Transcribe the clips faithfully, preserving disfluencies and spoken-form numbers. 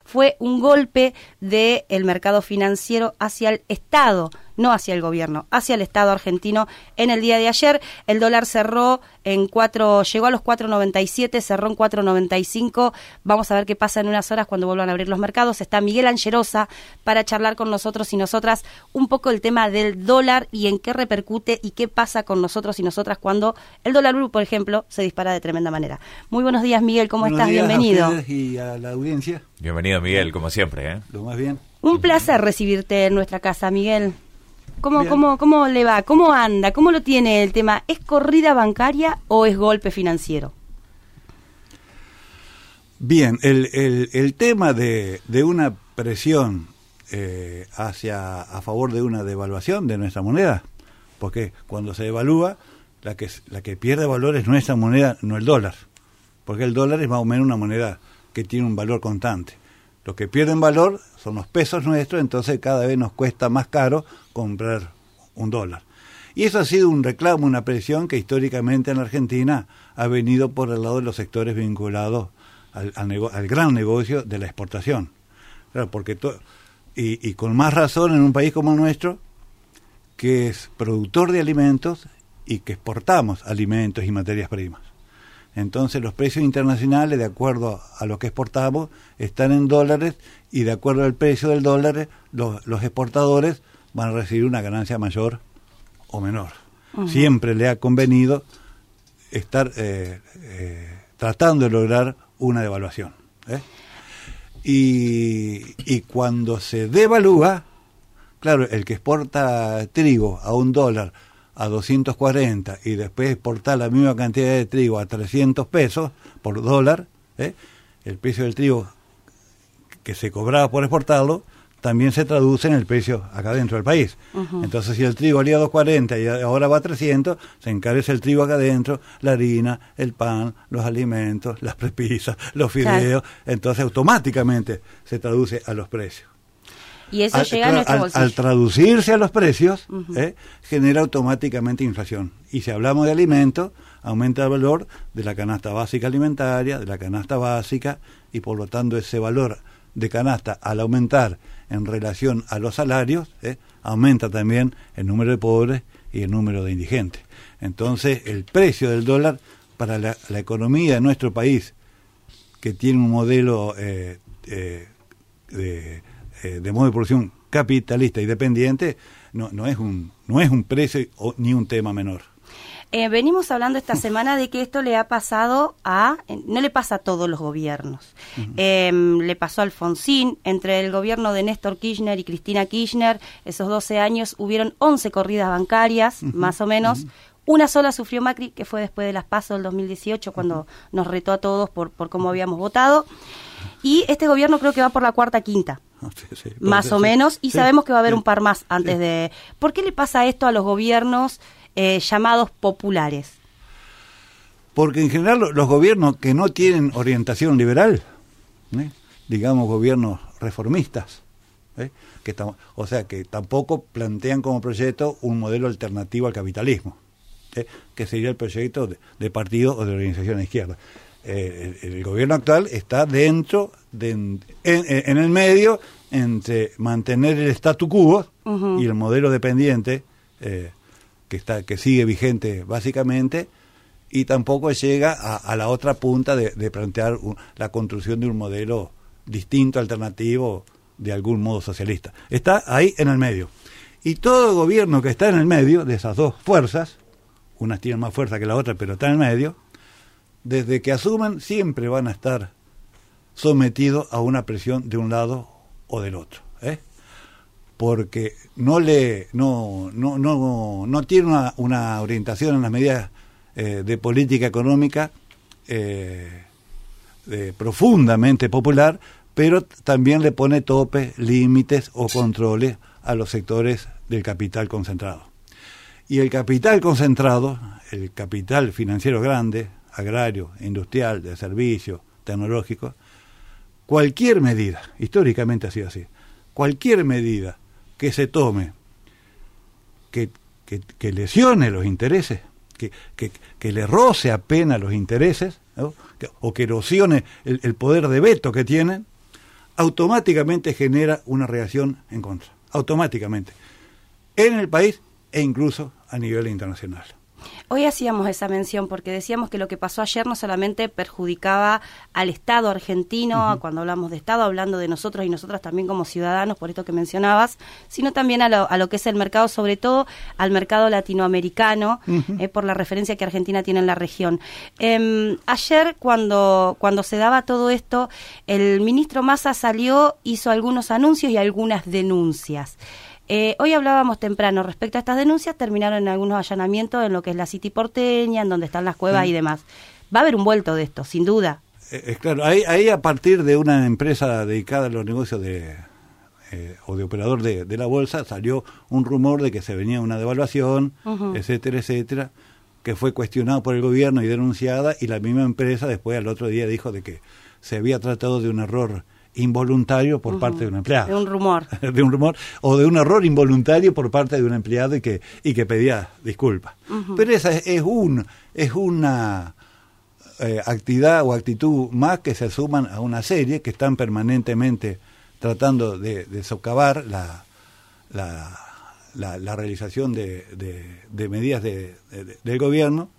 fue un golpe del mercado financiero hacia el Estado, no hacia el gobierno, hacia el Estado argentino. En el día de ayer el dólar cerró en cuatro, llegó a los cuatro noventa y siete, cerró en cuatro noventa y cinco. Vamos a ver qué pasa en unas horas cuando vuelvan a abrir los mercados. Está Miguel Angerosa para charlar con nosotros y nosotras un poco el tema del dólar y en qué repercute y qué pasa con nosotros y nosotras cuando el dólar blue, por ejemplo, se dispara de tremenda manera. Muy buenos días, Miguel, ¿cómo buenos estás? Días Bienvenido. A ustedes y a la audiencia. Bienvenido, Miguel, como siempre, ¿eh? Lo más bien. Un placer recibirte en nuestra casa, Miguel. ¿Cómo, cómo, ¿Cómo le va? ¿Cómo anda? ¿Cómo lo tiene el tema? ¿Es corrida bancaria o es golpe financiero? Bien, el, el, el tema de, de una presión eh, hacia a favor de una devaluación de nuestra moneda, porque cuando se devalúa, la que, la que pierde valor es nuestra moneda, no el dólar, porque el dólar es más o menos una moneda que tiene un valor constante. Los que pierden valor son los pesos nuestros, entonces cada vez nos cuesta más caro comprar un dólar. Y eso ha sido un reclamo, una presión que históricamente en la Argentina ha venido por el lado de los sectores vinculados al, al, nego- al gran negocio de la exportación. Claro, porque to- y, y con más razón en un país como el nuestro, que es productor de alimentos y que exportamos alimentos y materias primas. Entonces los precios internacionales, de acuerdo a lo que exportamos, están en dólares y de acuerdo al precio del dólar, los, los exportadores van a recibir una ganancia mayor o menor. Uh-huh. Siempre le ha convenido estar eh, eh, tratando de lograr una devaluación. ¿eh? Y, y cuando se devalúa, claro, el que exporta trigo a un dólar a doscientos cuarenta y después exportar la misma cantidad de trigo a trescientos pesos por dólar, ¿eh? el precio del trigo que se cobraba por exportarlo también se traduce en el precio acá dentro del país. Uh-huh. Entonces, si el trigo valía dos cuarenta y ahora va a trescientos, se encarece el trigo acá adentro, la harina, el pan, los alimentos, las prepisas, los fideos, claro. Entonces automáticamente se traduce a los precios. Y eso al, llega a nuestro al, bolsillo. Al traducirse a los precios, uh-huh. eh, genera automáticamente inflación. Y si hablamos de alimentos, aumenta el valor de la canasta básica alimentaria, de la canasta básica, y por lo tanto ese valor de canasta, al aumentar en relación a los salarios, eh, aumenta también el número de pobres y el número de indigentes. Entonces, el precio del dólar para la, la economía de nuestro país, que tiene un modelo eh, eh, de... de modo de producción capitalista y dependiente, no, no es un no es un precio o, ni un tema menor. Eh, venimos hablando esta semana de que esto le ha pasado a, eh, no le pasa a todos los gobiernos. Uh-huh. Eh, le pasó a Alfonsín, entre el gobierno de Néstor Kirchner y Cristina Kirchner, esos doce años hubieron once corridas bancarias, uh-huh. más o menos. Uh-huh. Una sola sufrió Macri, que fue después de las PASO del dos mil dieciocho, cuando uh-huh. nos retó a todos por, por cómo habíamos votado. Y este gobierno creo que va por la cuarta quinta. Sí, sí, más o sí. menos, y sí, sabemos que va a haber sí, un par más antes sí. de... ¿Por qué le pasa esto a los gobiernos eh, llamados populares? Porque en general los gobiernos que no tienen orientación liberal, ¿eh? digamos gobiernos reformistas, ¿eh? que tam- o sea, que tampoco plantean como proyecto un modelo alternativo al capitalismo, ¿eh? que sería el proyecto de, de partido o de organización de izquierda. Eh, el, el gobierno actual está dentro, de, en, en, en el medio, entre mantener el statu quo uh-huh. y el modelo dependiente eh, que está que sigue vigente básicamente, y tampoco llega a, a la otra punta de, de plantear un, la construcción de un modelo distinto, alternativo, de algún modo socialista. Está ahí en el medio. Y todo gobierno que está en el medio, de esas dos fuerzas, unas tienen más fuerza que la otra, pero está en el medio, desde que asuman siempre van a estar sometidos a una presión de un lado o del otro, ¿eh? porque no le no no no no tiene una, una orientación en las medidas eh, de política económica eh, eh, profundamente popular, pero también le pone topes, límites o controles a los sectores del capital concentrado. Y el capital concentrado, el capital financiero grande, agrario, industrial, de servicios, tecnológico, cualquier medida, históricamente ha sido así, cualquier medida que se tome que, que, que lesione los intereses, que, que, que le roce apenas los intereses, ¿no? que, o que erosione el, el poder de veto que tienen, automáticamente genera una reacción en contra, automáticamente, en el país e incluso a nivel internacional. Hoy hacíamos esa mención porque decíamos que lo que pasó ayer no solamente perjudicaba al Estado argentino, uh-huh. cuando hablamos de Estado, hablando de nosotros y nosotras también como ciudadanos, por esto que mencionabas, sino también a lo, a lo que es el mercado, sobre todo al mercado latinoamericano, uh-huh. eh, por la referencia que Argentina tiene en la región. Eh, ayer, cuando, cuando se daba todo esto, el ministro Massa salió, hizo algunos anuncios y algunas denuncias. Eh, hoy hablábamos temprano respecto a estas denuncias, terminaron en algunos allanamientos en lo que es la City porteña, en donde están las cuevas sí. y demás. Va a haber un vuelto de esto, sin duda. Eh, eh, claro, ahí, ahí a partir de una empresa dedicada a los negocios de eh, o de operador de, de la bolsa, salió un rumor de que se venía una devaluación, uh-huh. etcétera, etcétera, que fue cuestionado por el gobierno y denunciada, y la misma empresa después al otro día dijo de que se había tratado de un error involuntario por uh-huh. parte de un empleado. De un rumor. de un rumor, o de un error involuntario por parte de un empleado y que y que pedía disculpas. Uh-huh. Pero esa es, es, un, es una eh, actividad o actitud más que se suman a una serie que están permanentemente tratando de, de socavar la, la, la, la realización de, de, de medidas de, de, del gobierno,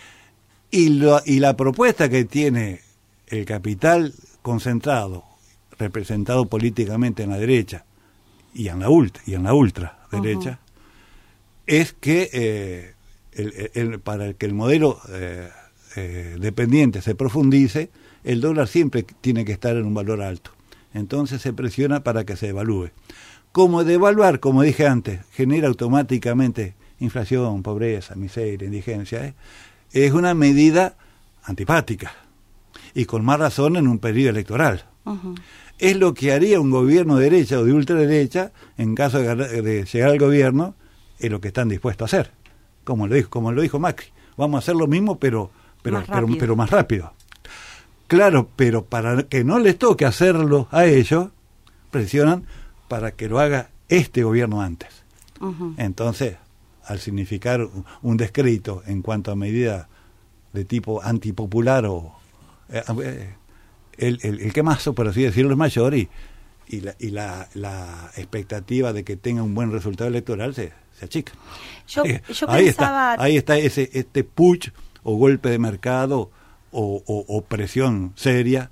y, lo, y la propuesta que tiene el capital concentrado, representado políticamente en la derecha y en la ultra, y en la ultraderecha, uh-huh. es que eh, el, el, para que el modelo eh, eh, dependiente se profundice, el dólar siempre tiene que estar en un valor alto. Entonces se presiona para que se devalúe. Como devaluar, como dije antes, genera automáticamente inflación, pobreza, miseria, indigencia, ¿eh? Es una medida antipática, y con más razón en un periodo electoral. Uh-huh. Es lo que haría un gobierno de derecha o de ultraderecha en caso de, de llegar al gobierno, es lo que están dispuestos a hacer. Como lo dijo, como lo dijo Macri, vamos a hacer lo mismo pero pero más pero, pero más rápido. Claro, pero para que no les toque hacerlo a ellos, presionan para que lo haga este gobierno antes. Uh-huh. Entonces, al significar un, un descrédito en cuanto a medida de tipo antipopular o eh, eh, el, el, el quemazo, por así decirlo, es mayor, y, y, la, y la, la expectativa de que tenga un buen resultado electoral se, se achica. Yo, ahí, yo ahí pensaba... está, ahí está ese este push o golpe de mercado o, o, o presión seria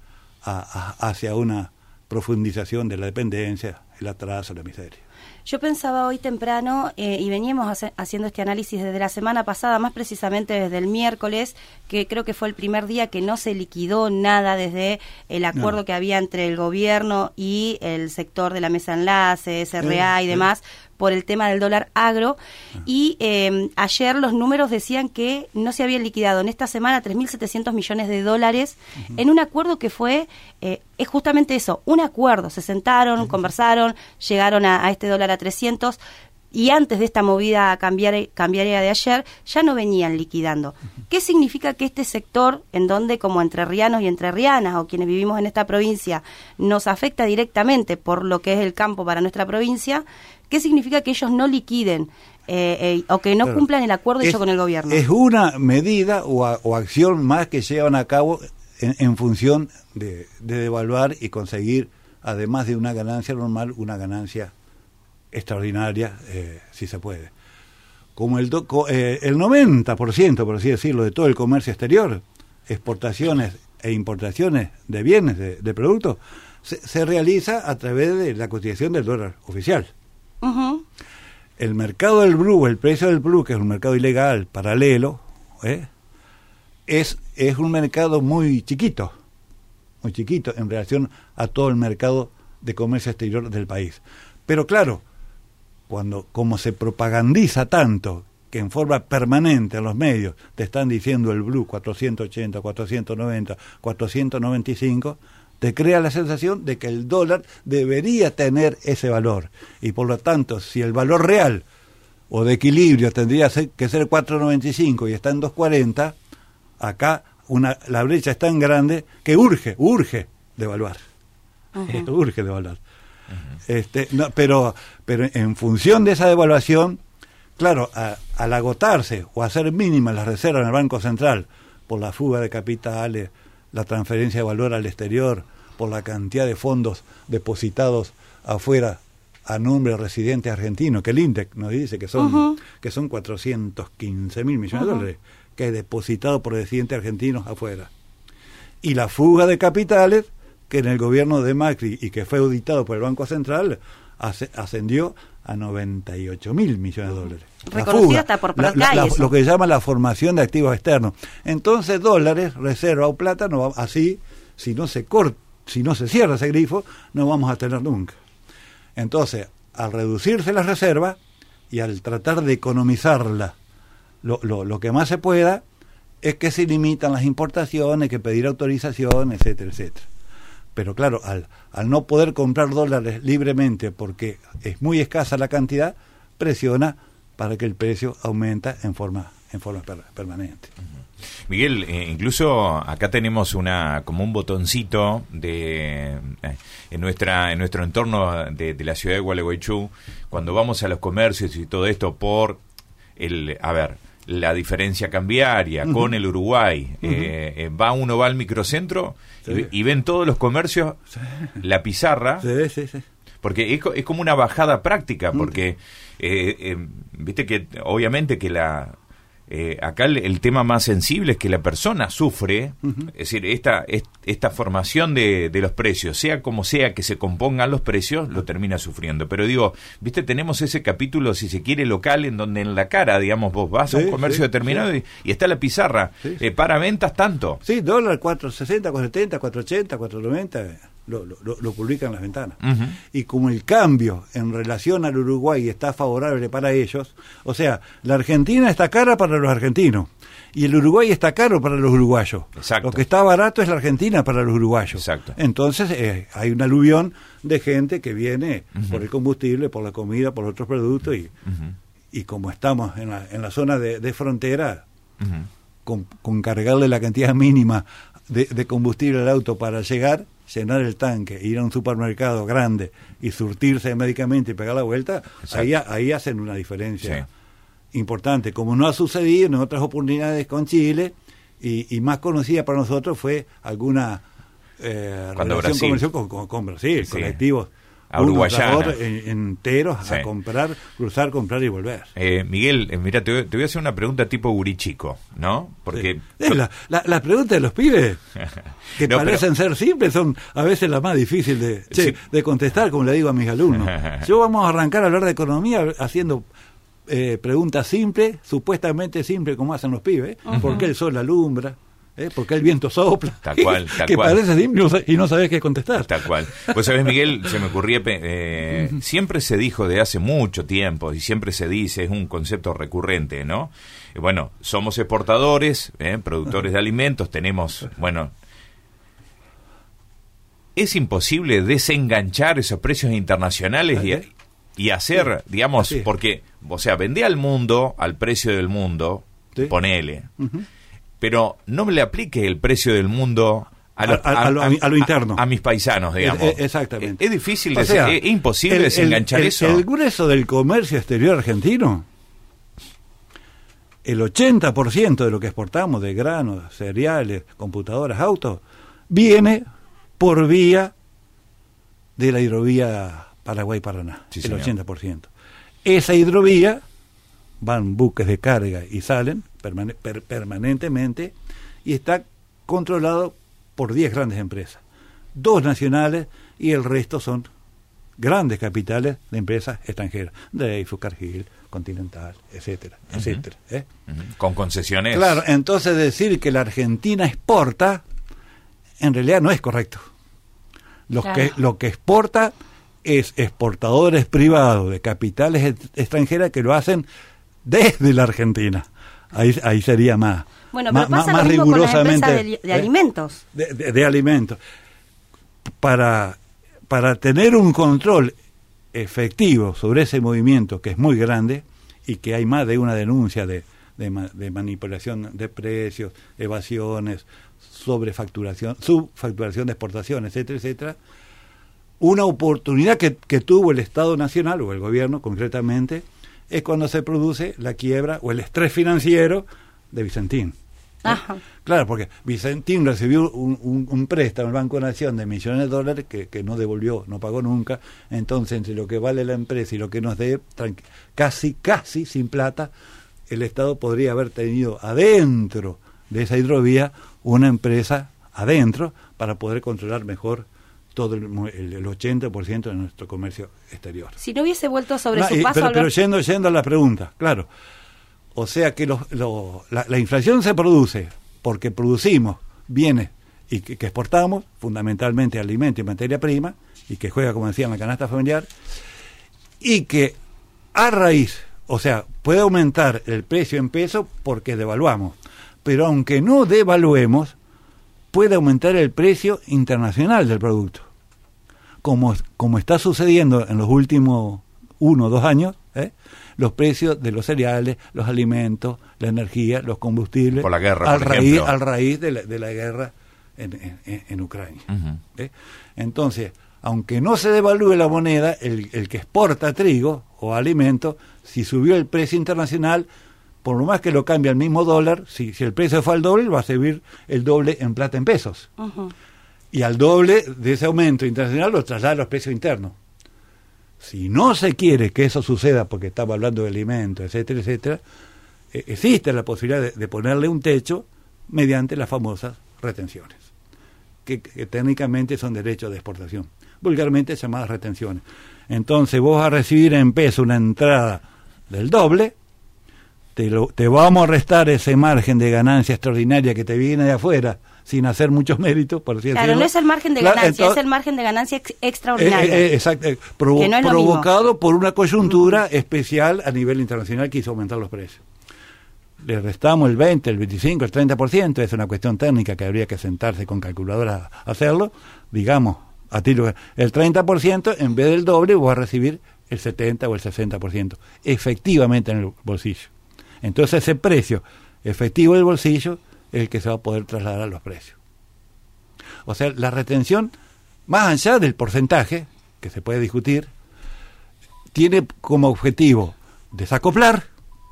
a, a, hacia una profundización de la dependencia, el atraso, la miseria. Yo pensaba hoy temprano, eh, y veníamos hace, haciendo este análisis desde la semana pasada, más precisamente desde el miércoles, que creo que fue el primer día que no se liquidó nada desde el acuerdo no. que había entre el gobierno y el sector de la mesa enlace, S R A eh, y demás, eh. por el tema del dólar agro, ah. y eh, ayer los números decían que no se habían liquidado en esta semana tres mil setecientos millones de dólares uh-huh. en un acuerdo que fue, eh, es justamente eso, un acuerdo, se sentaron, uh-huh. conversaron, llegaron a, a este dólar a trescientos, y antes de esta movida cambiar, cambiaria de ayer, ya no venían liquidando. Uh-huh. ¿Qué significa que este sector, en donde como entrerrianos y entrerrianas, o quienes vivimos en esta provincia, nos afecta directamente por lo que es el campo para nuestra provincia, qué significa que ellos no liquiden eh, eh, o que no claro. cumplan el acuerdo es, hecho con el gobierno? Es una medida o, a, o acción más que llevan a cabo en, en función de, de devaluar y conseguir, además de una ganancia normal, una ganancia extraordinaria, eh, si se puede. Como el, do, eh, el noventa por ciento, por así decirlo, de todo el comercio exterior, exportaciones e importaciones de bienes, de, de productos, se, se realiza a través de la cotización del dólar oficial. Uh-huh. El mercado del blue, el precio del blue, que es un mercado ilegal, paralelo, ¿eh? es, es un mercado muy chiquito, muy chiquito en relación a todo el mercado de comercio exterior del país. Pero claro, cuando como se propagandiza tanto, que en forma permanente en los medios te están diciendo el blue cuatrocientos ochenta, cuatrocientos noventa, cuatrocientos noventa y cinco, te crea la sensación de que el dólar debería tener ese valor, y por lo tanto, si el valor real o de equilibrio tendría que ser cuatro noventa y cinco y está en dos cuarenta, acá una, la brecha es tan grande que urge, urge devaluar, uh-huh. urge devaluar. Uh-huh. Este, no, pero, pero en función de esa devaluación, claro, a, al agotarse o hacer mínimas las reservas en el Banco Central por la fuga de capitales, la transferencia de valor al exterior por la cantidad de fondos depositados afuera a nombre de residentes argentinos, que el INDEC nos dice que son uh-huh. que son cuatrocientos quince mil millones uh-huh. de dólares que hay depositados por residentes argentinos afuera. Y la fuga de capitales, que en el gobierno de Macri y que fue auditado por el Banco Central, ascendió a noventa y ocho mil millones de dólares. Reconocido hasta por la, la, la, lo que se llama la formación de activos externos. Entonces, dólares, reserva o plata, no va, así, si no se corta, si no se cierra ese grifo, no vamos a tener nunca. Entonces, al reducirse las reservas y al tratar de economizarla lo, lo, lo que más se pueda, es que se limitan las importaciones, que pedir autorización, etcétera, etcétera. Pero claro, al, al no poder comprar dólares libremente porque es muy escasa la cantidad, presiona para que el precio aumenta en forma en forma per, permanente. Uh-huh. Miguel, eh, incluso acá tenemos una como un botoncito de eh, en nuestra en nuestro entorno de, de la ciudad de Gualeguaychú, cuando vamos a los comercios y todo esto por el a ver la diferencia cambiaria uh-huh. con el Uruguay, uh-huh. eh, eh, va uno va al microcentro sí. y, y ven todos los comercios sí. la pizarra, sí, sí, sí. porque es, es como una bajada práctica, porque eh, eh, viste que obviamente que la eh, acá el, el tema más sensible es que la persona sufre, uh-huh. es decir, esta es, esta formación de, de los precios, sea como sea que se compongan los precios, lo termina sufriendo. Pero digo, viste, tenemos ese capítulo, si se quiere, local, en donde en la cara, digamos, vos vas sí, a un comercio sí, determinado sí. y, y está la pizarra, sí, sí. Eh, para ventas tanto. Sí, dólar cuatro sesenta, cuatro setenta, cuatro ochenta, cuatro noventa... Lo, lo, lo publican en las ventanas. Uh-huh. Y como el cambio en relación al Uruguay está favorable para ellos, o sea, la Argentina está cara para los argentinos y el Uruguay está caro para los uruguayos. Exacto. Lo que está barato es la Argentina para los uruguayos. Exacto. Entonces eh, hay un aluvión de gente que viene uh-huh. por el combustible, por la comida, por otros productos y, uh-huh. y como estamos en la, en la zona de, de frontera, uh-huh. con, con cargarle la cantidad mínima de, de combustible al auto para llegar, llenar el tanque, ir a un supermercado grande y surtirse de medicamentos y pegar la vuelta, ahí, ahí hacen una diferencia sí. importante, como no ha sucedido en otras oportunidades con Chile, y, y más conocida para nosotros fue alguna eh, relación Brasil. comercial con, con, con Brasil, sí. colectivos a Uruguayana enteros sí. a comprar, cruzar, comprar y volver. Eh, Miguel, eh, mira, te, te voy a hacer una pregunta tipo gurichico, ¿no? Porque sí. la, la, las preguntas de los pibes que no, parecen pero... ser simples son a veces las más difíciles de, che, sí. de contestar, como le digo a mis alumnos. Yo vamos a arrancar a hablar de economía haciendo eh, preguntas simples, supuestamente simples como hacen los pibes. Uh-huh. ¿Por qué el sol alumbra? ¿Eh? Porque el viento sopla, tal cual, tal que cual. Parece simple y no sabés qué contestar. Tal cual. Pues sabés, Miguel, se me ocurría, eh, siempre se dijo de hace mucho tiempo, y siempre se dice, es un concepto recurrente, ¿no? Eh, bueno, somos exportadores, eh, productores de alimentos, tenemos, bueno, es imposible desenganchar esos precios internacionales y, y hacer, digamos, sí. porque, o sea, vende al mundo, al precio del mundo, sí. ponele. Uh-huh. Pero no me le aplique el precio del mundo a lo, a, a, a, lo, a lo interno. A, a mis paisanos, digamos. Es, exactamente. Es, es difícil, de, sea, es imposible el, desenganchar el, el, eso. El grueso del comercio exterior argentino, el ochenta por ciento de lo que exportamos, de granos, cereales, computadoras, autos, viene por vía de la hidrovía Paraguay-Paraná, sí, el señor. ochenta por ciento. Esa hidrovía, van buques de carga y salen permane- per- permanentemente y está controlado por diez grandes empresas, dos nacionales y el resto son grandes capitales de empresas extranjeras, Dreyfus, Cargill, Continental, etcétera, uh-huh. etcétera. ¿eh? Uh-huh. Con concesiones. Claro, entonces decir que la Argentina exporta, en realidad no es correcto. Lo, claro. que, lo que exporta es exportadores privados de capitales et- extranjeras que lo hacen desde la Argentina. Ahí, ahí sería más, bueno, más, pero pasa más lo mismo rigurosamente con las empresas de, de ¿eh? alimentos. De, de, de alimentos. Para, para tener un control efectivo sobre ese movimiento, que es muy grande, y que hay más de una denuncia de, de, de manipulación de precios, evasiones, sobrefacturación, subfacturación de exportación, etcétera, etcétera, una oportunidad que, que tuvo el Estado Nacional, o el gobierno concretamente, es cuando se produce la quiebra o el estrés financiero de Vicentín. Ajá. Claro, porque Vicentín recibió un, un, un préstamo del Banco Nación de millones de dólares que, que no devolvió, no pagó nunca. Entonces, entre lo que vale la empresa y lo que nos dé, casi, casi sin plata, el Estado podría haber tenido adentro de esa hidrovía una empresa adentro para poder controlar mejor todo el, el, el ochenta por ciento de nuestro comercio exterior. Si no hubiese vuelto sobre no, su y, paso... Pero, Albert... pero yendo, yendo a la pregunta, claro. O sea que lo, lo, la, la inflación se produce porque producimos bienes y que, que exportamos, fundamentalmente alimentos y materia prima, y que juega, como decía, en la canasta familiar, y que a raíz, o sea, puede aumentar el precio en pesos porque devaluamos, pero aunque no devaluemos, puede aumentar el precio internacional del producto, como, como está sucediendo en los últimos uno o dos años, ¿eh? Los precios de los cereales, los alimentos, la energía, los combustibles, por la guerra, al, por raíz, ejemplo. al raíz de la, de la guerra en, en, en Ucrania. Uh-huh. ¿eh? Entonces, aunque no se devalúe la moneda, el, el que exporta trigo o alimentos, si subió el precio internacional, por lo más que lo cambie al mismo dólar, si, si el precio fue al doble, va a subir el doble en plata en pesos. Uh-huh. Y al doble de ese aumento internacional lo traslada a los precios internos. Si no se quiere que eso suceda, porque estamos hablando de alimentos, etcétera, etcétera, eh, existe la posibilidad de, de ponerle un techo mediante las famosas retenciones, que, que técnicamente son derechos de exportación, vulgarmente llamadas retenciones. Entonces vos vas a recibir en peso una entrada del doble, te, lo, te vamos a restar ese margen de ganancia extraordinaria que te viene de afuera, sin hacer muchos méritos, por así claro, decirlo. no es el margen de ganancia, entonces, es el margen de ganancia ex extraordinario. Eh, eh, exacto, eh, provo no es provocado mismo. Por una coyuntura uh-huh. especial a nivel internacional que hizo aumentar los precios. Le restamos el veinte, el veinticinco, el treinta por ciento, es una cuestión técnica que habría que sentarse con calculadora a hacerlo, digamos, a tiro, el treinta por ciento en vez del doble vos vas a recibir el setenta o el sesenta por ciento efectivamente en el bolsillo. Entonces ese precio efectivo del bolsillo el que se va a poder trasladar a los precios. O sea, la retención, más allá del porcentaje, que se puede discutir, tiene como objetivo desacoplar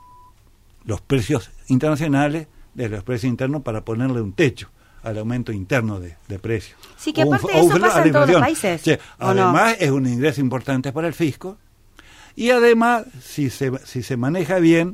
los precios internacionales de los precios internos para ponerle un techo al aumento interno de, de precios. Sí, que aparte de eso pasa en todos los países. Sí, además no? Es un ingreso importante para el fisco y además, si se, si se maneja bien,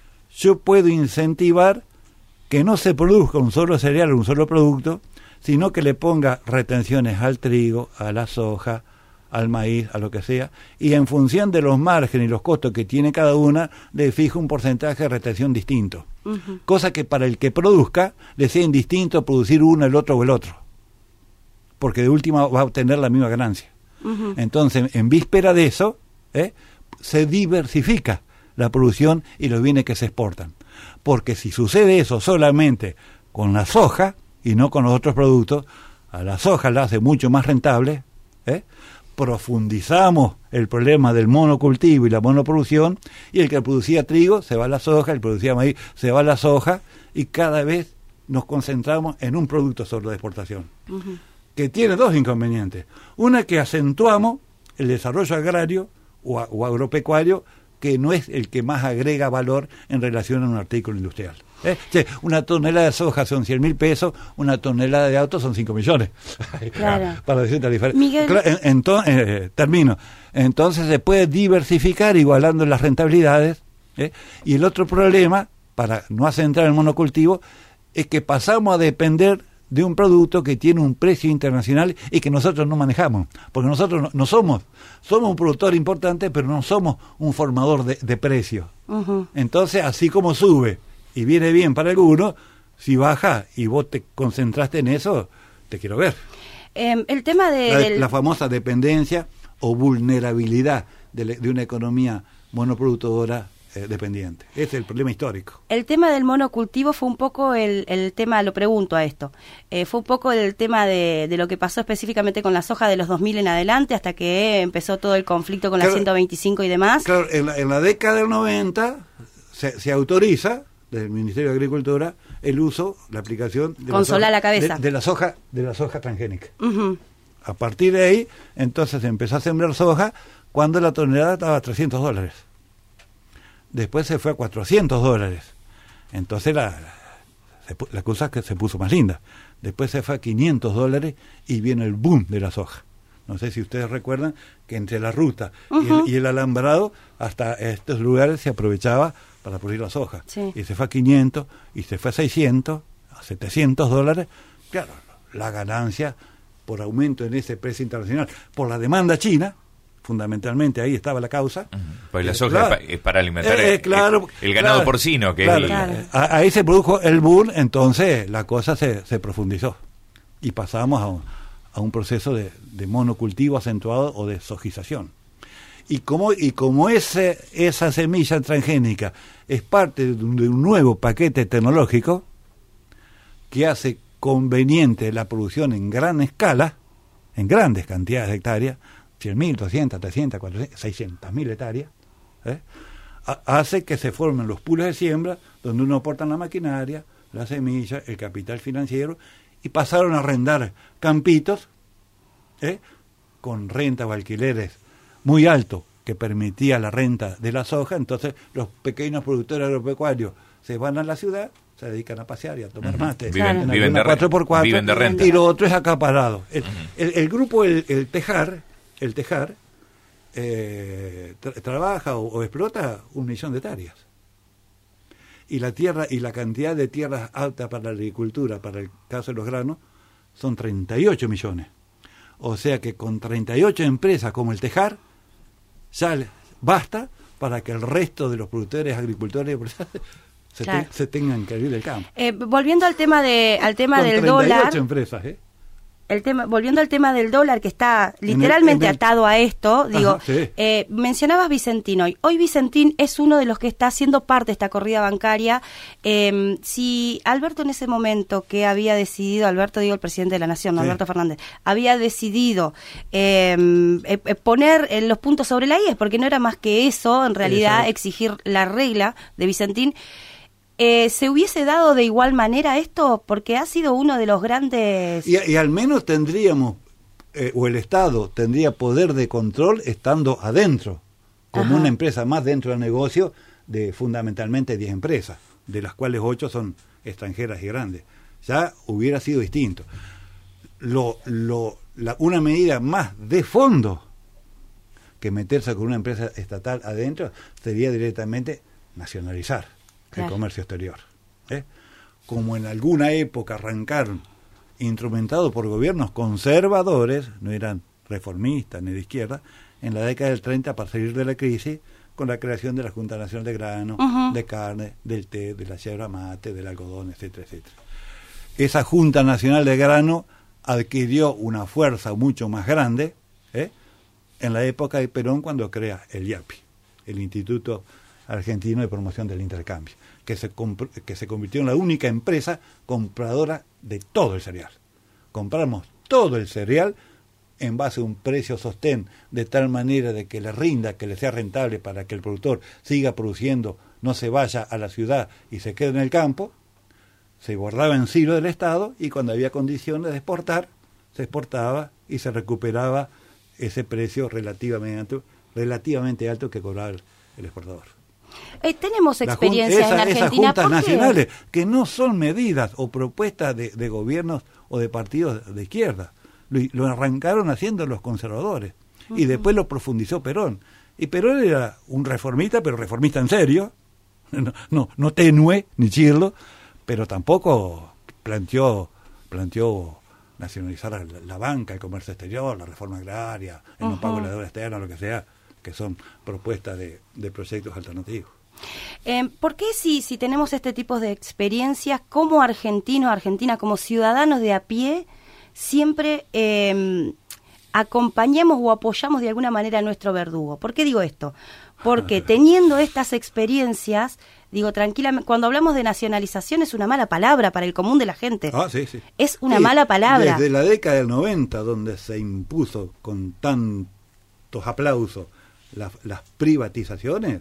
yo puedo incentivar que no se produzca un solo cereal o un solo producto, sino que le ponga retenciones al trigo, a la soja, al maíz, a lo que sea, y en función de los márgenes y los costos que tiene cada una, le fijo un porcentaje de retención distinto. Uh-huh. Cosa que para el que produzca le sea indistinto producir uno, el otro o el otro. Porque de última va a obtener la misma ganancia. Uh-huh. Entonces, en víspera de eso, ¿eh? se diversifica la producción y los bienes que se exportan. Porque si sucede eso solamente con la soja y no con los otros productos, a la soja la hace mucho más rentable, ¿eh? profundizamos el problema del monocultivo y la monoproducción, y el que producía trigo se va a la soja, el que producía maíz se va a la soja, y cada vez nos concentramos en un producto solo de exportación, uh-huh. que tiene dos inconvenientes. Una, que acentuamos el desarrollo agrario o, o agropecuario, que no es el que más agrega valor en relación a un artículo industrial. ¿Eh? O sea, una tonelada de soja son cien mil pesos, una tonelada de autos son cinco millones. Claro. Para decir la diferencia. Miguel... Claro, en, entonces, eh, termino. Entonces se puede diversificar igualando las rentabilidades. ¿eh? Y el otro problema, para no centrar en el monocultivo, es que pasamos a depender de un producto que tiene un precio internacional y que nosotros no manejamos, porque nosotros no, no somos, somos un productor importante, pero no somos un formador de, de precios. Uh-huh. Entonces, así como sube y viene bien para algunos, si baja y vos te concentraste en eso, te quiero ver. Eh, el tema de... La, del... la famosa dependencia o vulnerabilidad de, de una economía monoproductora Eh, dependiente. Ese es el problema histórico. El tema del monocultivo fue un poco el, el tema, lo pregunto a esto, eh, fue un poco el tema de, de lo que pasó específicamente con la soja de los dos mil en adelante, hasta que empezó todo el conflicto con claro, la ciento veinticinco y demás. Claro, en la, en la década del noventa se, se autoriza del Ministerio de Agricultura el uso, la aplicación de con sola la cabeza. De, de la soja, de la soja transgénica. Uh-huh. A partir de ahí, entonces se empezó a sembrar soja cuando la tonelada estaba a trescientos dólares. Después se fue a cuatrocientos dólares. Entonces la, se, la cosa que se puso más linda. Después se fue a quinientos dólares y viene el boom de la soja. No sé si ustedes recuerdan que entre la ruta uh-huh. y, el, y el alambrado, hasta estos lugares se aprovechaba para producir la soja. Sí. Y se fue a quinientos, y se fue a seiscientos, a setecientos dólares. Claro, la ganancia por aumento en ese precio internacional, por la demanda china, fundamentalmente ahí estaba la causa. Uh-huh. Pues la soja claro, es para alimentar eh, claro, el, el ganado claro, porcino. que claro, es claro. A, Ahí se produjo el boom, entonces la cosa se, se profundizó. Y pasamos a un, a un proceso de, de monocultivo acentuado o de sojización. Y como, y como ese, esa semilla transgénica es parte de un, de un nuevo paquete tecnológico que hace conveniente la producción en gran escala, en grandes cantidades de hectáreas, cien mil, doscientas, trescientas, cuatrocientas, seiscientas mil hectáreas, ¿eh? hace que se formen los pools de siembra donde uno aporta la maquinaria, la semilla, el capital financiero, y pasaron a arrendar campitos ¿eh? con rentas o alquileres muy altos que permitía la renta de la soja. Entonces los pequeños productores agropecuarios se van a la ciudad, se dedican a pasear y a tomar mate, viven, en viven, de cuatro por cuatro, viven de renta. Y lo otro es acaparado. El, uh-huh. el, el grupo, el, el Tejar, el Tejar eh, tra- trabaja o, o explota un millón de hectáreas. Y la tierra y la cantidad de tierras aptas para la agricultura, para el caso de los granos, son treinta y ocho millones. O sea que con treinta y ocho empresas como el Tejar, ya basta para que el resto de los productores, agricultores, se, claro. te, se tengan que ir del campo. Eh, volviendo al tema de al tema con del treinta y ocho dólar, empresas, ¿eh? el tema, volviendo al tema del dólar que está literalmente en el, en el, atado a esto, digo, ajá, sí. eh, mencionabas Vicentín hoy. Hoy Vicentín es uno de los que está haciendo parte de esta corrida bancaria. Eh, si Alberto en ese momento que había decidido, Alberto digo el presidente de la Nación, sí. Alberto Fernández, había decidido eh, eh, poner eh, los puntos sobre la I, es porque no era más que eso, en realidad, eso. exigir la regla de Vicentín. Eh, ¿Se hubiese dado de igual manera esto? Porque ha sido uno de los grandes... Y, y al menos tendríamos, eh, o el Estado tendría poder de control estando adentro, como Ajá. una empresa más dentro del negocio de fundamentalmente diez empresas, de las cuales ocho son extranjeras y grandes. Ya hubiera sido distinto. Lo, lo, la, una medida más de fondo que meterse con una empresa estatal adentro sería directamente nacionalizar el comercio exterior. ¿eh? Como en alguna época arrancaron, instrumentados por gobiernos conservadores, no eran reformistas ni de izquierda, en la década del treinta para salir de la crisis, con la creación de la Junta Nacional de Grano, uh-huh. de carne, del té, de la yerba mate, del algodón, etcétera, etcétera. Esa Junta Nacional de Grano adquirió una fuerza mucho más grande ¿eh? en la época de Perón, cuando crea el I A P I, el Instituto Argentino de Promoción del Intercambio, que se, comp- que se convirtió en la única empresa compradora de todo el cereal. Compramos todo el cereal en base a un precio sostén, de tal manera de que le rinda, que le sea rentable para que el productor siga produciendo, no se vaya a la ciudad y se quede en el campo. Se guardaba en silo del Estado y cuando había condiciones de exportar, se exportaba y se recuperaba ese precio relativamente alto, relativamente alto que cobraba el, el exportador. Eh, tenemos experiencia esa, en Argentina. Esas juntas ¿por qué? nacionales, que no son medidas o propuestas de, de gobiernos o de partidos de izquierda. Lo, lo arrancaron haciendo los conservadores. Uh-huh. Y después lo profundizó Perón. Y Perón era un reformista, pero reformista en serio. No, no, no tenue, ni chirlo, pero tampoco planteó, planteó nacionalizar la, la banca, el comercio exterior, la reforma agraria, el uh-huh. no pago de la deuda externa, lo que sea, que son propuestas de, de proyectos alternativos. Eh, ¿Por qué si, si tenemos este tipo de experiencias, como argentinos, Argentina, como ciudadanos de a pie, siempre eh, acompañamos o apoyamos de alguna manera a nuestro verdugo? ¿Por qué digo esto? Porque teniendo estas experiencias, digo tranquilamente, cuando hablamos de nacionalización es una mala palabra para el común de la gente. Ah, sí, sí. Es una sí, mala palabra. Desde la década del noventa, donde se impuso con tantos aplausos La, las privatizaciones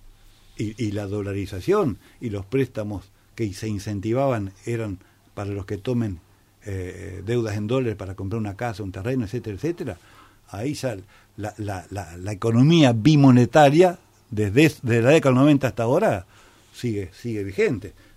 y, y la dolarización y los préstamos que se incentivaban eran para los que tomen eh, deudas en dólares para comprar una casa, un terreno, etcétera, etcétera. Ahí ya la, la, la, la economía bimonetaria desde, desde la década del noventa hasta ahora sigue, sigue vigente.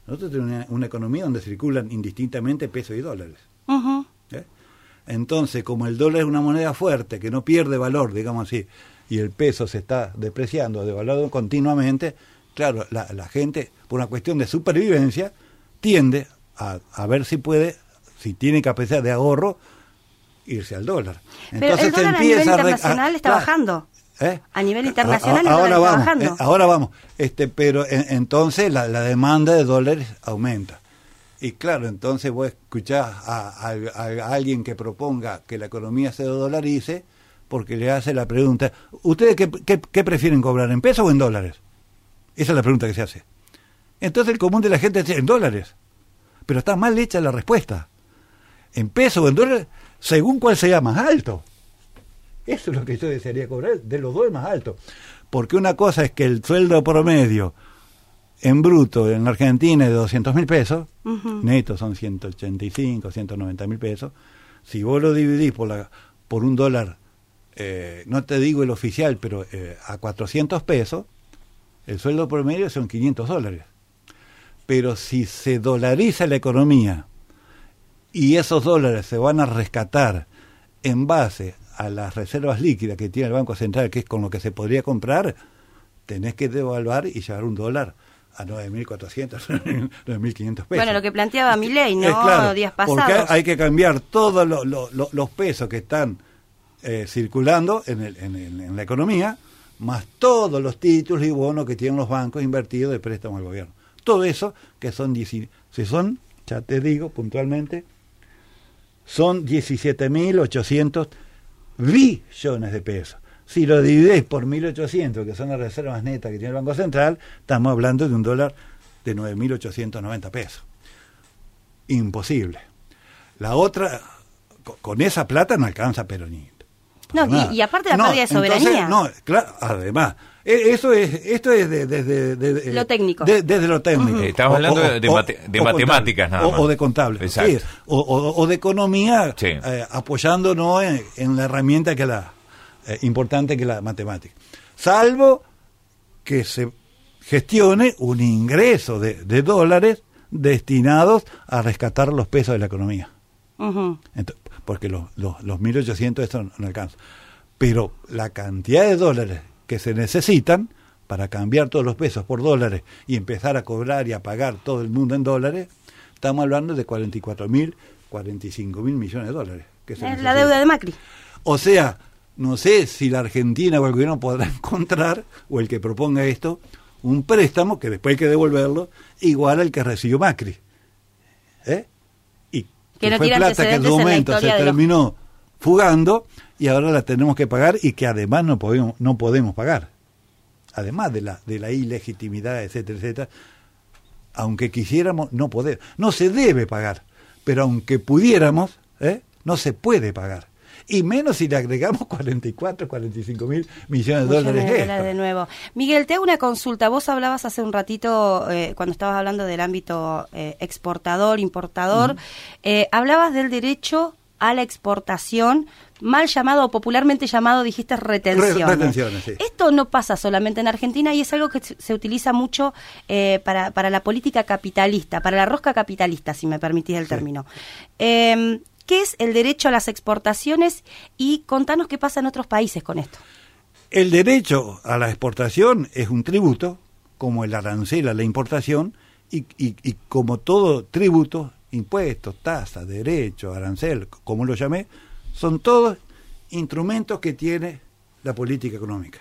Nosotros tenemos una, una economía donde circulan indistintamente pesos y dólares. Uh-huh. ¿Eh? Entonces, como el dólar es una moneda fuerte, que no pierde valor, digamos así, y el peso se está depreciando, devaluando continuamente, claro, la, la gente, por una cuestión de supervivencia, tiende a, a ver si puede, si tiene capacidad de ahorro, irse al dólar. Entonces, pero el dólar a nivel internacional a, está a, bajando. ¿Eh? A nivel internacional a, a, ahora el dólar vamos, está bajando. Eh, ahora vamos. Este, pero en, entonces la, la demanda de dólares aumenta. Y claro, entonces vos escuchás a, a, a alguien que proponga que la economía se dolarice, porque le hace la pregunta, ¿ustedes qué, qué, qué prefieren cobrar, en pesos o en dólares? Esa es la pregunta que se hace. Entonces el común de la gente dice, en dólares. Pero está mal hecha la respuesta. En pesos o en dólares, según cuál sea más alto. Eso es lo que yo desearía cobrar, de los dos es más alto. Porque una cosa es que el sueldo promedio en bruto en Argentina es de doscientos mil pesos, uh-huh. netos son ciento ochenta y cinco, ciento noventa mil pesos. Si vos lo dividís por, la, por un dólar, eh, no te digo el oficial, pero eh, a cuatrocientos pesos, el sueldo promedio son quinientos dólares. Pero si se dolariza la economía y esos dólares se van a rescatar en base a las reservas líquidas que tiene el Banco Central, que es con lo que se podría comprar, tenés que devaluar y llevar un dólar a nueve mil cuatrocientos, nueve mil quinientos pesos. Bueno, lo que planteaba Milei, ¿no? Es claro, días pasados. Porque hay que cambiar todos lo, lo, lo, los pesos que están eh, circulando en, el, en, el, en la economía, más todos los títulos y bonos que tienen los bancos invertidos de préstamo al gobierno. Todo eso, que son, si son, ya te digo puntualmente, son diecisiete mil ochocientos billones de pesos. Si lo dividís por mil ochocientos, que son las reservas netas que tiene el Banco Central, estamos hablando de un dólar de nueve mil ochocientos noventa pesos. Imposible. La otra, con esa plata no alcanza pero ni. No, y, y aparte la no, pérdida de soberanía. Entonces, no, claro, además, eso es, esto es de, de, de, de, de lo técnico. De, desde lo técnico. Uh-huh. Estamos hablando o, de, mate, de matemáticas nada más. O, o de contable. Sí, o, o, o de economía, sí. eh, apoyándonos en, en la herramienta que la eh, importante que la matemática. Salvo que se gestione un ingreso de, de dólares destinados a rescatar los pesos de la economía. Uh-huh. Entonces, porque los, los, los mil ochocientos eso no, no alcanza. Pero la cantidad de dólares que se necesitan para cambiar todos los pesos por dólares y empezar a cobrar y a pagar todo el mundo en dólares, estamos hablando de cuarenta y cuatro mil, cuarenta y cinco mil millones de dólares. Que se es la deuda de Macri. O sea, no sé si la Argentina o el gobierno podrá encontrar, o el que proponga esto, un préstamo que después hay que devolverlo, igual al que recibió Macri. ¿Eh? Que, que no fue plata que en su momento se terminó los... fugando y ahora la tenemos que pagar y que además no podemos no podemos pagar, además de la de la ilegitimidad, etcétera, etcétera. Aunque quisiéramos, no podemos, no se debe pagar, pero aunque pudiéramos, ¿eh? no se puede pagar. Y menos si le agregamos cuarenta y cuatro, cuarenta y cinco mil millones de dólares. De, dólares de nuevo. Miguel, te hago una consulta. Vos hablabas hace un ratito, eh, cuando estabas hablando del ámbito eh, exportador, importador, uh-huh. eh, hablabas del derecho a la exportación, mal llamado o popularmente llamado, dijiste, retenciones. Re- retenciones, sí. Esto no pasa solamente en Argentina y es algo que se utiliza mucho eh, para, para la política capitalista, para la rosca capitalista, si me permitís el sí. término. Eh, ¿Qué es el derecho a las exportaciones? Y contanos qué pasa en otros países con esto. El derecho a la exportación es un tributo, como el arancel a la importación, y, y, y como todo tributo, impuestos, tasas, derecho, arancel, como lo llamé, son todos instrumentos que tiene la política económica.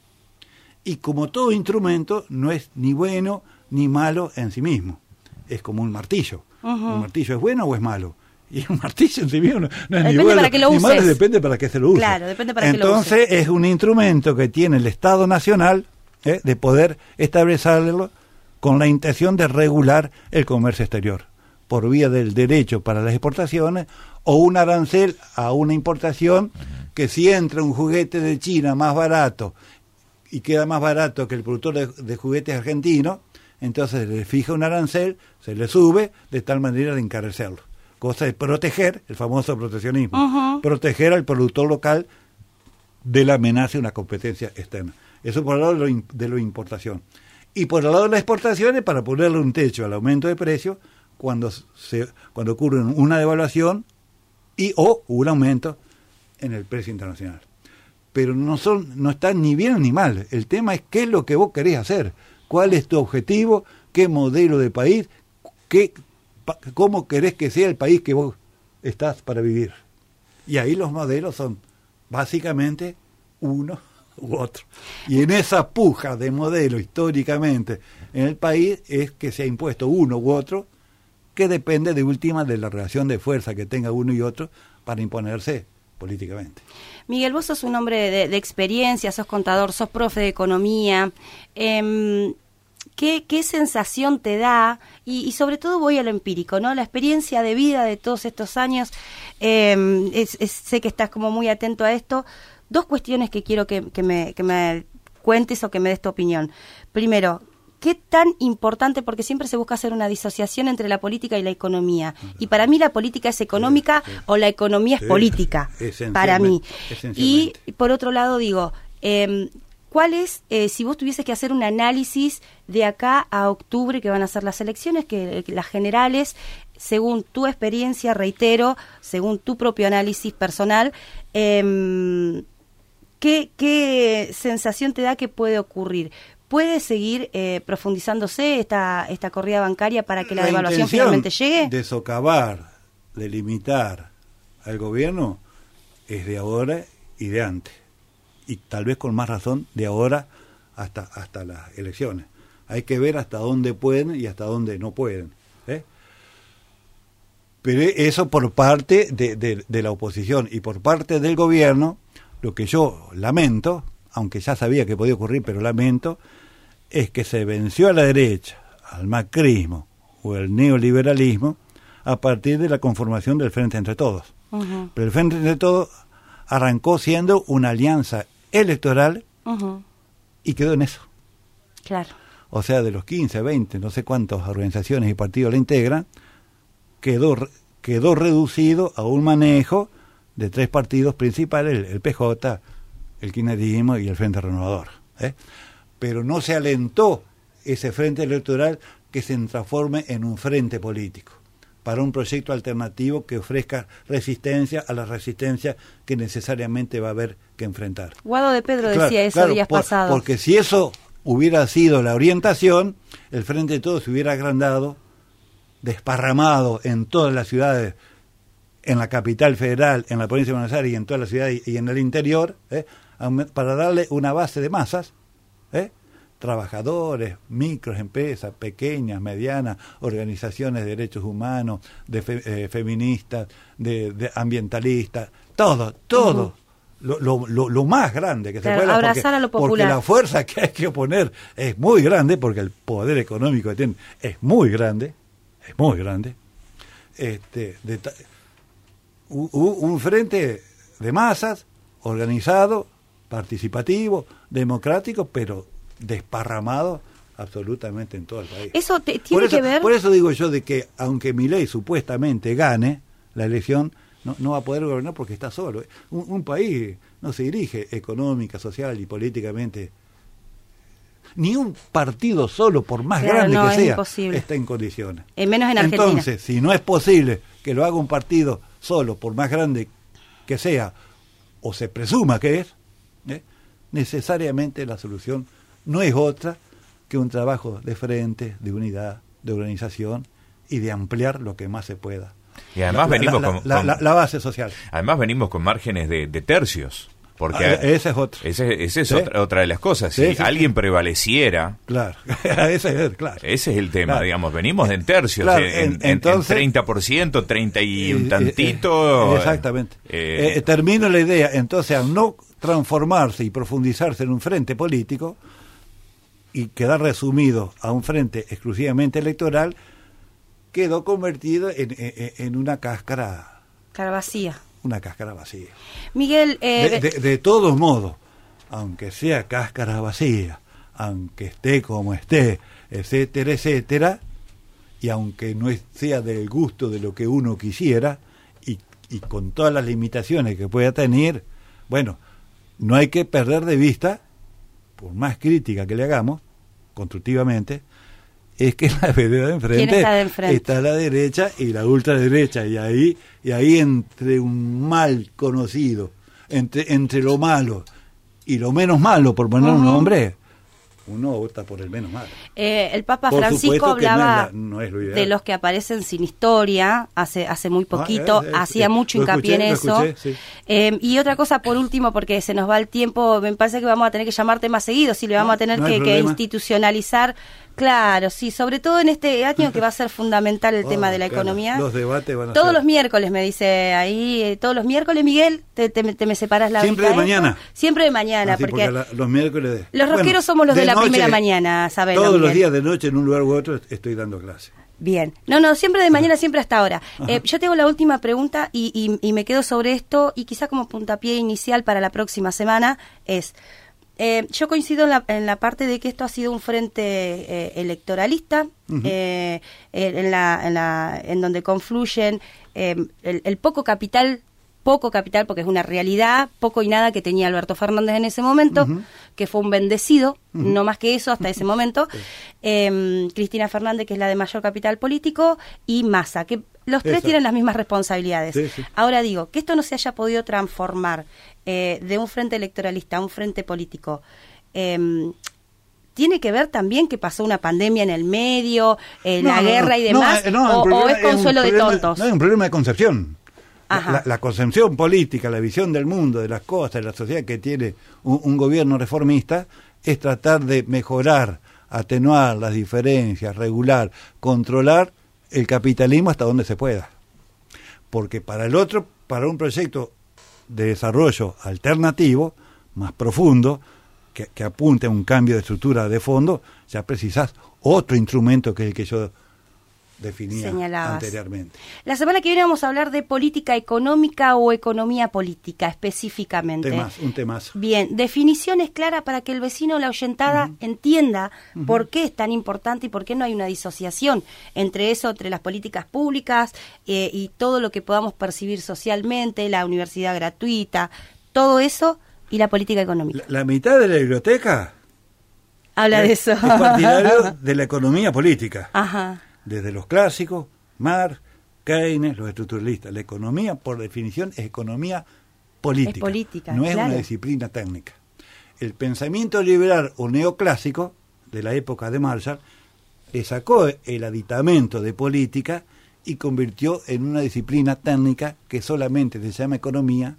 Y como todo instrumento, no es ni bueno ni malo en sí mismo. Es como un martillo. Uh-huh. ¿Un martillo es bueno o es malo? Y un martillo en sí mismo no, no es depende ni bueno para qué lo ni uses. malo, depende para qué se lo use. Claro, depende para Entonces, qué lo uses. Es un instrumento que tiene el Estado Nacional ¿eh? de poder establecerlo con la intención de regular el comercio exterior por vía del derecho para las exportaciones o un arancel a una importación uh-huh. que si entra un juguete de China más barato y queda más barato que el productor de, de juguetes argentino, entonces se le fija un arancel, se le sube de tal manera de encarecerlo. Cosa de proteger, el famoso proteccionismo, uh-huh. proteger al productor local de la amenaza de una competencia externa. Eso por el lado de la importación. y por el lado de las exportaciones para ponerle un techo al aumento de precios cuando se cuando ocurre una devaluación y o un aumento en el precio internacional. Pero no son no están ni bien ni mal. El tema es qué es lo que vos querés hacer, cuál es tu objetivo, qué modelo de país, qué pa, cómo querés que sea el país que vos estás para vivir. Y ahí los modelos son básicamente uno u otro. Y en esa puja de modelo históricamente en el país es que se ha impuesto uno u otro, que depende de última de la relación de fuerza que tenga uno y otro para imponerse políticamente. Miguel, vos sos un hombre de, de experiencia, sos contador, sos profe de economía. Eh, ¿qué, ¿Qué sensación te da? Y, y sobre todo voy a lo empírico, ¿no? La experiencia de vida de todos estos años. Eh, es, es, sé que estás como muy atento a esto. Dos cuestiones que quiero que, que, me, que me cuentes o que me des tu opinión. Primero, ¿qué tan importante? Porque siempre se busca hacer una disociación entre la política y la economía. Y para mí la política es económica sí, sí. o la economía es sí, política, para mí. Y por otro lado digo, eh, ¿cuál es, eh, si vos tuvieses que hacer un análisis de acá a octubre, que van a ser las elecciones, que, que las generales, según tu experiencia, reitero, según tu propio análisis personal, eh, ¿qué, qué sensación te da que puede ocurrir? ¿Puede seguir eh, profundizándose esta esta corrida bancaria para que la, la devaluación finalmente llegue? De socavar, de limitar al gobierno es de ahora y de antes. Y tal vez con más razón de ahora hasta hasta las elecciones. Hay que ver hasta dónde pueden y hasta dónde no pueden. ¿eh? Pero eso por parte de, de, de la oposición y por parte del gobierno, lo que yo lamento, aunque ya sabía que podía ocurrir, pero lamento, es que se venció a la derecha, al macrismo o el neoliberalismo a partir de la conformación del Frente Entre Todos. Uh-huh. Pero el Frente Entre Todos arrancó siendo una alianza electoral uh-huh. y quedó en eso. Claro. O sea, de los quince, veinte, no sé cuántas organizaciones y partidos la integran, quedó, quedó reducido a un manejo de tres partidos principales, el, el P J, el kirchnerismo y el Frente Renovador. ¿eh? Pero no se alentó ese frente electoral que se transforme en un frente político, para un proyecto alternativo que ofrezca resistencia a la resistencia que necesariamente va a haber que enfrentar. Guado de Pedro claro, decía eso claro, días por, pasados. Porque si eso hubiera sido la orientación, el Frente de Todos se hubiera agrandado, desparramado en todas las ciudades, en la capital federal, en la provincia de Buenos Aires y en todas las ciudades y en el interior, ¿eh? para darle una base de masas, ¿eh? trabajadores, microempresas, pequeñas, medianas, organizaciones de derechos humanos, de fe, eh, feministas, de, de ambientalistas, todo, todo, uh-huh. lo, lo, lo, lo más grande que claro, se pueda, abrazar porque, a lo popular. Porque la fuerza que hay que oponer es muy grande, porque el poder económico que tienen es muy grande, es muy grande, este, de, un, un frente de masas, organizado, participativo, democrático, pero desparramado absolutamente en todo el país. Eso te, tiene por eso, que ver... Por eso digo yo de que, aunque Milei supuestamente gane la elección, no, no va a poder gobernar porque está solo. Un, un país no se dirige económica, social y políticamente. Ni un partido solo, por más claro, grande no, que sea, imposible. Está en condiciones. En menos en Argentina. Entonces, si no es posible que lo haga un partido solo, por más grande que sea, o se presuma que es, ¿eh? necesariamente la solución no es otra que un trabajo de frente, de unidad, de organización y de ampliar lo que más se pueda. Y además la, venimos la, con, la, con la, la base social. Además venimos con márgenes de, de tercios. Porque ah, esa es otra. Ese, esa es ¿sí? otra, otra de las cosas. Sí, si sí, alguien sí. prevaleciera... Claro, ese es, claro. Ese es el tema, claro. digamos. Venimos en tercios, claro, en, en, entonces, en treinta por ciento, treinta y un eh, tantito... Eh, exactamente. Eh, eh, termino la idea. Entonces, al no transformarse y profundizarse en un frente político y quedar resumido a un frente exclusivamente electoral, quedó convertido en, en, en una cáscara... Cara vacía. Una cáscara vacía. Miguel... Eh, de, de, de todos modos, aunque sea cáscara vacía, aunque esté como esté, etcétera, etcétera, y aunque no sea del gusto de lo que uno quisiera, y, y con todas las limitaciones que pueda tener, bueno, no hay que perder de vista, por más crítica que le hagamos, constructivamente, es que en la vereda de enfrente, está, de enfrente? está la derecha y la ultraderecha, y ahí, y ahí entre un mal conocido, entre, entre lo malo y lo menos malo, por poner uh-huh. un nombre, uno vota por el menos malo. Eh, el Papa por Francisco hablaba no es la, no es de los que aparecen sin historia, hace hace muy poquito, ah, eh, eh, hacía eh, mucho hincapié escuché, en eso. Escuché, sí. eh, y otra cosa, por último, porque se nos va el tiempo, me parece que vamos a tener que llamarte más seguido, si le vamos no, a tener no que, que institucionalizar. Claro, sí, sobre todo en este año que va a ser fundamental el oh, tema de la claro, economía. Los debates van a Todos ser... los miércoles, me dice ahí, eh, todos los miércoles, Miguel, te, te, te me separas la Siempre de mañana. Siempre de mañana, Así, porque, porque la, los miércoles... De... Los rosqueros bueno, somos los de, de la noche, primera mañana, ¿sabes? Todos los días de noche en un lugar u otro estoy dando clase. Bien, no, no, siempre de mañana, siempre hasta ahora. Eh, yo tengo la última pregunta y, y, y me quedo sobre esto y quizá como puntapié inicial para la próxima semana es... Eh, yo coincido en la, en la parte de que esto ha sido un frente eh, electoralista, uh-huh. eh, en, la, en, la, en donde confluyen eh, el, el poco capital, poco capital porque es una realidad, poco y nada que tenía Alberto Fernández en ese momento, uh-huh. que fue un bendecido, uh-huh. no más que eso hasta ese momento, eh, Cristina Fernández, que es la de mayor capital político, y Massa, que los tres Exacto. tienen las mismas responsabilidades. Sí, sí. Ahora digo, que esto no se haya podido transformar eh, de un frente electoralista a un frente político, eh, ¿tiene que ver también que pasó una pandemia en el medio, eh, no, la no, guerra no, y demás, no, no, o, o es consuelo es de problema, tontos? No, es un problema de concepción. La, la, la concepción política, la visión del mundo, de las cosas, de la sociedad que tiene un, un gobierno reformista, es tratar de mejorar, atenuar las diferencias, regular, controlar el capitalismo hasta donde se pueda. Porque para el otro, para un proyecto de desarrollo alternativo, más profundo, que, que apunte a un cambio de estructura de fondo, ya precisás otro instrumento que el que yo definía Señalabas. anteriormente. La semana que viene vamos a hablar de política económica o economía política específicamente. Temas, un temazo. Bien, definiciones claras para que el vecino o la oyentada uh-huh. entienda uh-huh. por qué es tan importante y por qué no hay una disociación entre eso, entre las políticas públicas eh, y todo lo que podamos percibir socialmente, la universidad gratuita, todo eso y la política económica. La, la mitad de la biblioteca habla es, de eso. Es partidario de la economía política. Ajá. Desde los clásicos, Marx, Keynes, los estructuralistas. La economía, por definición, es economía política. Es política, no es claro. una disciplina técnica. El pensamiento liberal o neoclásico de la época de Marshall le sacó el aditamento de política y convirtió en una disciplina técnica que solamente se llama economía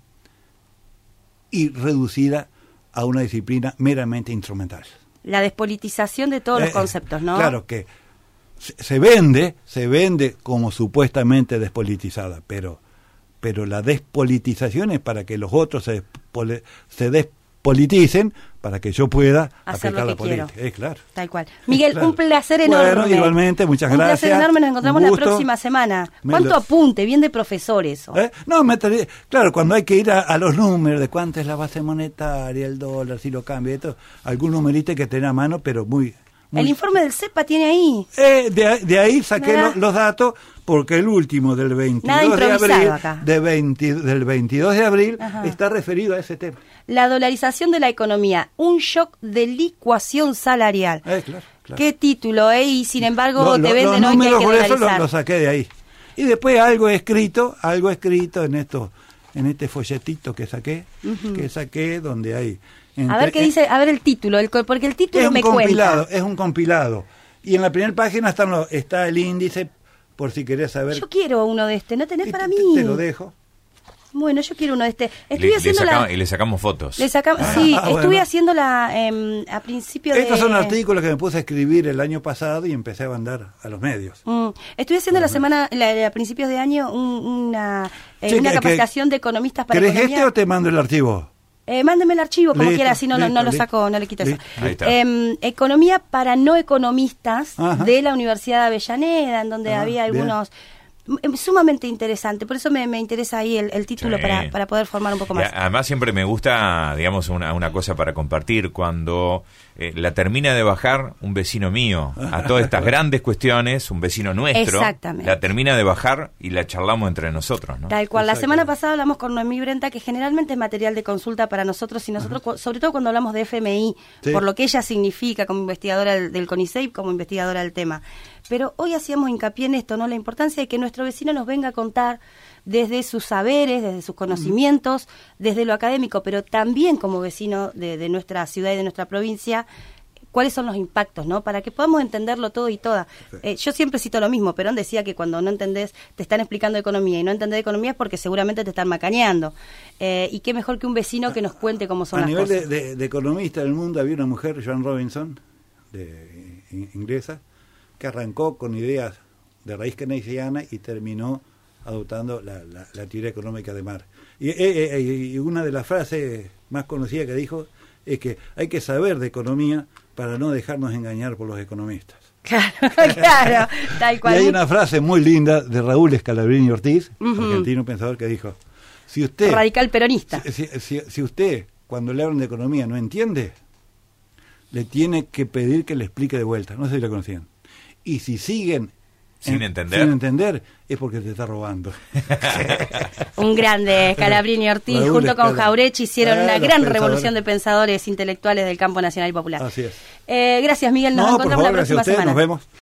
y reducida a una disciplina meramente instrumental. La despolitización de todos eh, los conceptos, ¿no? Claro que se vende, se vende como supuestamente despolitizada, pero pero la despolitización es para que los otros se, despol, se despoliticen, para que yo pueda hacer aplicar la política. Es claro. Tal cual. Miguel, claro. un placer enorme. Bueno, igualmente, muchas un gracias. Un placer enorme, nos encontramos la próxima semana. ¿Cuánto lo... apunte? Bien de profesor eso. ¿Eh? No, me estaría... claro, cuando hay que ir a, a los números de cuánto es la base monetaria, el dólar, si lo cambia, esto, algún numerito hay que tener a mano, pero muy... Muy... El informe del CEPA tiene ahí. Eh, de, de ahí saqué lo, los datos, porque el último del veintidós de abril, de veinte, del veintidós de abril, Ajá. está referido a ese tema. La dolarización de la economía, un shock de licuación salarial. Eh, claro, claro. Qué título, ¿eh? Y sin embargo lo, lo, te venden hoy que hay que por dolarizar. Eso lo, lo saqué de ahí. Y después algo escrito, algo escrito en esto, en este folletito que saqué, uh-huh. que saqué donde hay... Entre, a ver qué dice, a ver el título, el, porque el título es un me compilado, cuenta. Es un compilado. Y en la primera página están los, está el índice, por si querés saber. Yo quiero uno de este, ¿no tenés para te, mí? Te lo dejo. Bueno, yo quiero uno de este. Estoy le, haciendo le saca, la... Y le sacamos fotos. Le sacamos, ah, sí, ah, estuve bueno. haciendo la eh, a principio de... Estos son artículos que me puse a escribir el año pasado y empecé a mandar a los medios. Mm. Estuve haciendo la semana, la, a principios de año, un, una, eh, sí, una que, capacitación de economistas para ¿Querés economía. este o te mando el archivo? Eh, mándeme el archivo como listo, quiera, así no, listo, no, no lo listo, saco, no le quito listo, eso. Eh, economía para no economistas Ajá. de la Universidad de Avellaneda, en donde ah, había algunos... sumamente interesante, por eso me, me interesa ahí el, el título, sí. para, para poder formar un poco más. Y además siempre me gusta, digamos, una, una cosa para compartir, cuando eh, la termina de bajar un vecino mío a todas estas grandes cuestiones, un vecino nuestro, la termina de bajar y la charlamos entre nosotros, ¿no? Tal cual. La semana pasada hablamos con Noemí Brenta, que generalmente es material de consulta para nosotros, y nosotros, Ajá. sobre todo cuando hablamos de F M I, sí. por lo que ella significa como investigadora del, del CONICET, como investigadora del tema. Pero hoy hacíamos hincapié en esto, ¿no? La importancia de que nuestro vecino nos venga a contar desde sus saberes, desde sus conocimientos, uh-huh. desde lo académico, pero también como vecino de, de nuestra ciudad y de nuestra provincia, cuáles son los impactos, ¿no? Para que podamos entenderlo todo y toda. Sí. Eh, yo siempre cito lo mismo. Perón decía que cuando no entendés, te están explicando economía, y no entendés economía es porque seguramente te están macaneando. Eh, y qué mejor que un vecino que nos cuente cómo son a las nivel cosas. De, de, de economista en el mundo había una mujer, Joan Robinson, de, in, inglesa, que arrancó con ideas de raíz keynesiana y terminó adoptando la, la, la teoría económica de Marx. Y, eh, eh, y una de las frases más conocidas que dijo es que hay que saber de economía para no dejarnos engañar por los economistas. Claro, claro, tal cual. Y hay una frase muy linda de Raúl Scalabrini Ortiz, uh-huh. argentino pensador, que dijo, si usted... Radical peronista. Si, si, si usted, cuando le hablan de economía, no entiende, le tiene que pedir que le explique de vuelta. No sé si lo conocían. Y si siguen sin en, entender sin entender es porque te está robando. Un grande Scalabrini Ortiz Raúl junto con Jauretche hicieron eh, una gran pensadores. revolución de pensadores intelectuales del campo nacional y popular. Así es. Eh, gracias, Miguel, nos no, encontramos por favor, la próxima gracias a usted, semana. Nos vemos.